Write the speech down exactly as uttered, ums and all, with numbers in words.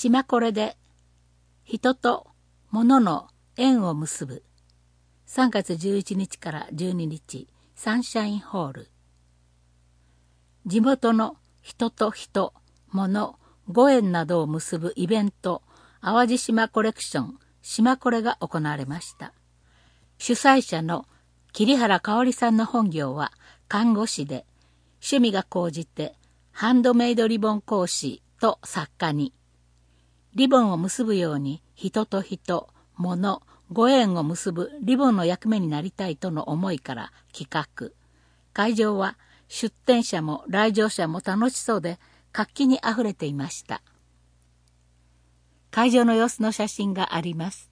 島これで人と物の縁を結ぶ。さんがつじゅういちにちからじゅうににち、サンシャインホール。地元の人と人、物、ご縁などを結ぶイベント、淡路島コレクション、島これが行われました。主催者の桐原香織さんの本業は看護師で、趣味が高じてハンドメイドリボン講師と作家に、リボンを結ぶように人と人、物、ご縁を結ぶリボンの役目になりたいとの思いから企画。会場は出店者も来場者も楽しそうで活気にあふれていました。会場の様子の写真があります。